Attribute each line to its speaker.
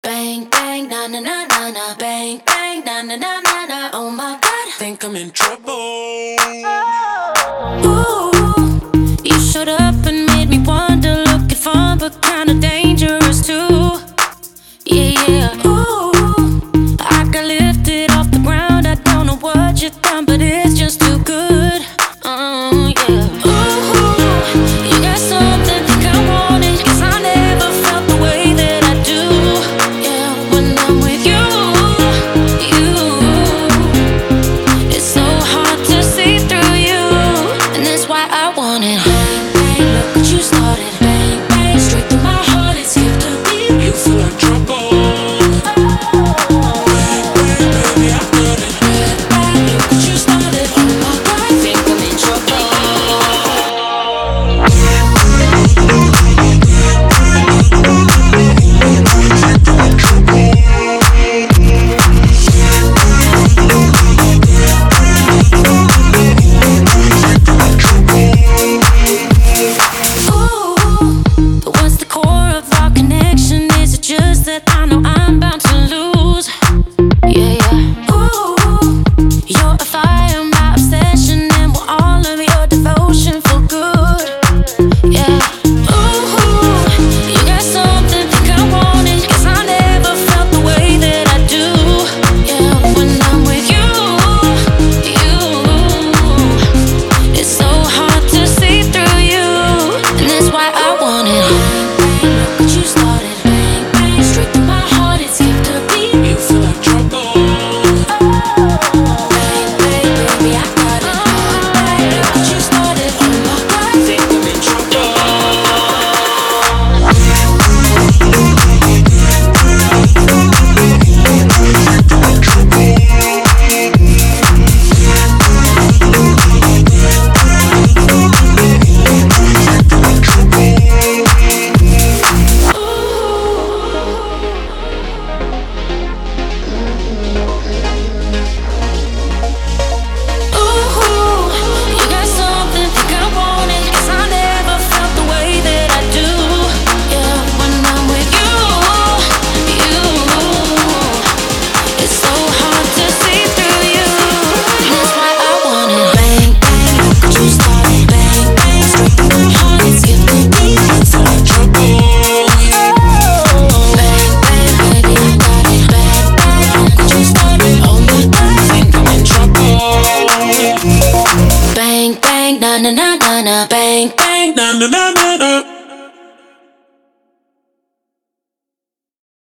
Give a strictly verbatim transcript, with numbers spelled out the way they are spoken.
Speaker 1: Bang, bang, na na na na na. Bang, bang, na na na na na. Oh my God,
Speaker 2: think I'm in trouble.
Speaker 1: Ooh, you showed up and made me wonder, looking fun but kinda dangerous too. Yeah, yeah. Ooh, I got lifted off the ground. I don't know what you done, but it's just too good. Oh yeah. Ooh, you got something think I want it, 'cause I never felt the way that I do. Yeah, when I'm with you, you, it's so hard to see through you, and that's why I want it. Bang, bang, look what you started. Bang, bang, straight through my heart, it skipped a beat.
Speaker 2: You feel like trouble.
Speaker 1: I know I'm bound to lose. Yeah, yeah. Ooh, you're a fire, my obsession, and will all of your devotion feel good. Yeah. Ooh, you got something think I want it, 'cause I never felt the way that I do. Yeah, when I'm with you, you, it's so hard to see through you, and that's why I want it. Bang, bang, look what you started. Bang, bang, straight through my heart, it skipped a beat.
Speaker 2: You feel like trouble.
Speaker 1: Bang, bang, baby, I got it. Bang, look what you started. Oh my God,
Speaker 2: Think I'm in trouble.
Speaker 1: ooh, you got something think I want it, 'cause I never felt the way that I do. Yeah, when I'm with you, you, it's so hard to see through you, and that's why I want it. Bang, bang, look what you started. Bang, bang, straight through my heart, it skipped a beat.
Speaker 2: You feel like trouble.
Speaker 1: Bang, bang, baby, I got it. Bang, bang, look what you started. Oh my God,
Speaker 2: Think I'm in trouble.
Speaker 1: bang, bang, na na na na na. Bang, bang.
Speaker 2: Na na na na.